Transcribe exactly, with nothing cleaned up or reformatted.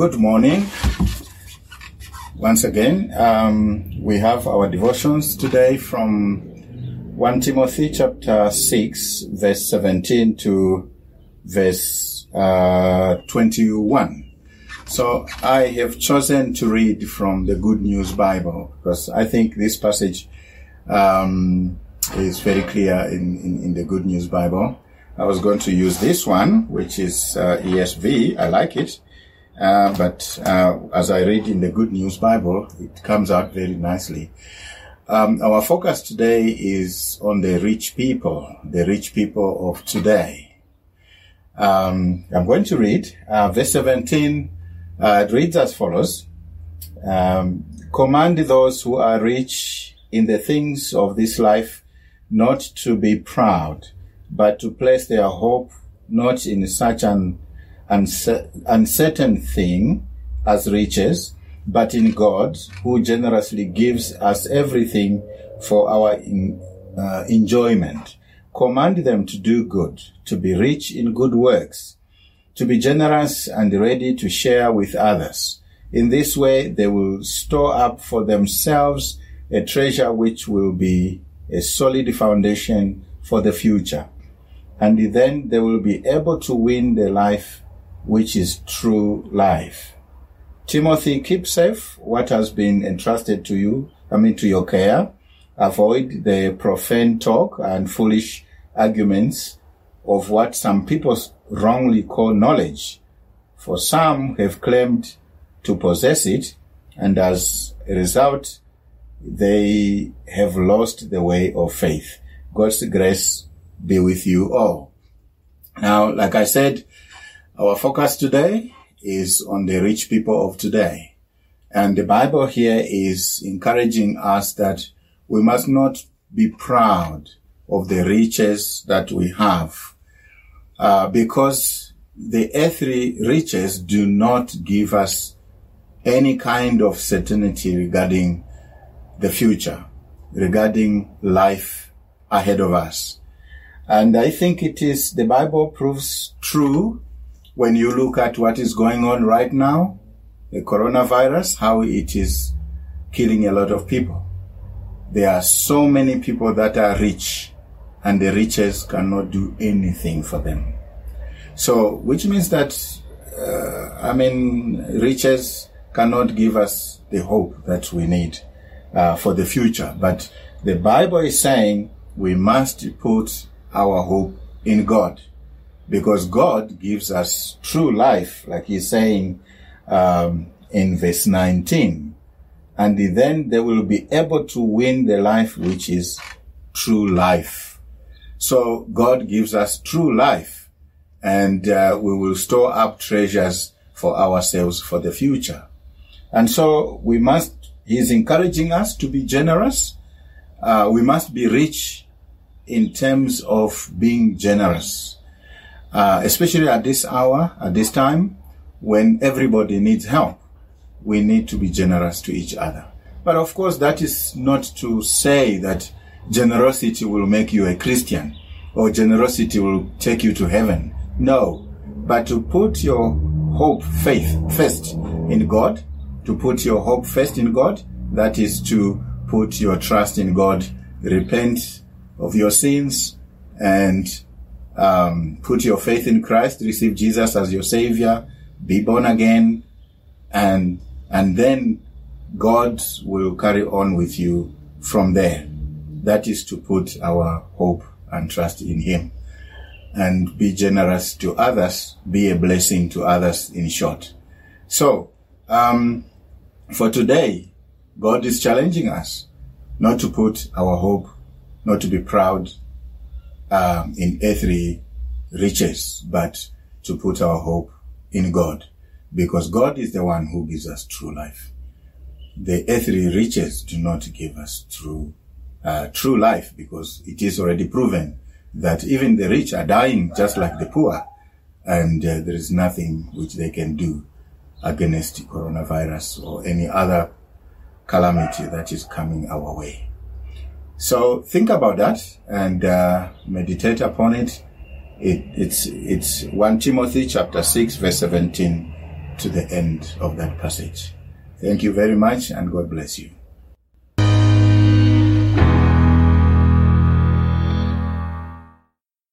Good morning. Once again, um, we have our devotions today from First Timothy chapter six, verse seventeen to verse uh, twenty-one. So I have chosen to read from the Good News Bible because I think this passage um, is very clear in, in, in the Good News Bible. I was going to use this one, which is uh, E S V. I like it. Uh, but uh, as I read in the Good News Bible, it comes out very nicely. Um, our focus today is on the rich people, the rich people of today. Um, I'm going to read uh, verse seventeen. Uh, it reads as follows. Um, Command those who are rich in the things of this life not to be proud, but to place their hope not in such an uncertain thing as riches, but in God, who generously gives us everything for our in, uh, enjoyment. Command them to do good, to be rich in good works, to be generous and ready to share with others. In this way, they will store up for themselves a treasure which will be a solid foundation for the future. And then they will be able to win the life which is true life. Timothy, keep safe what has been entrusted to you, I mean to your care. Avoid the profane talk and foolish arguments of what some people wrongly call knowledge. For some have claimed to possess it, and as a result, they have lost the way of faith. God's grace be with you all. Now, like I said, our focus today is on the rich people of today. And the Bible here is encouraging us that we must not be proud of the riches that we have, uh, because the earthly riches do not give us any kind of certainty regarding the future, regarding life ahead of us. And I think it is, the Bible proves true when you look at what is going on right now, the coronavirus, how it is killing a lot of people. There are so many people that are rich, and the riches cannot do anything for them. So, which means that, uh, I mean, riches cannot give us the hope that we need uh, for the future. But the Bible is saying we must put our hope in God, because God gives us true life, like he's saying um, in verse nineteen. And then they will be able to win the life which is true life. So God gives us true life, and uh, we will store up treasures for ourselves for the future. And so we must, he's encouraging us to be generous. Uh, we must be rich in terms of being generous. Uh, especially at this hour, at this time, when everybody needs help, we need to be generous to each other. But of course, that is not to say that generosity will make you a Christian or generosity will take you to heaven. No, but to put your hope, faith first in God, to put your hope first in God, that is to put your trust in God, repent of your sins, and Um, put your faith in Christ, receive Jesus as your Savior, be born again, and and then God will carry on with you from there. That is to put our hope and trust in Him, and be generous to others, be a blessing to others, in short. So, um, for today, God is challenging us not to put our hope, not to be proud Um, in earthly riches, but to put our hope in God, because God is the one who gives us true life. The earthly riches do not give us true, uh, true life, because it is already proven that even the rich are dying just like the poor, and uh, there is nothing which they can do against coronavirus or any other calamity that is coming our way. So think about that and uh, meditate upon it. It it's it's First Timothy chapter six verse seventeen to the end of that passage. Thank you very much, and God bless you.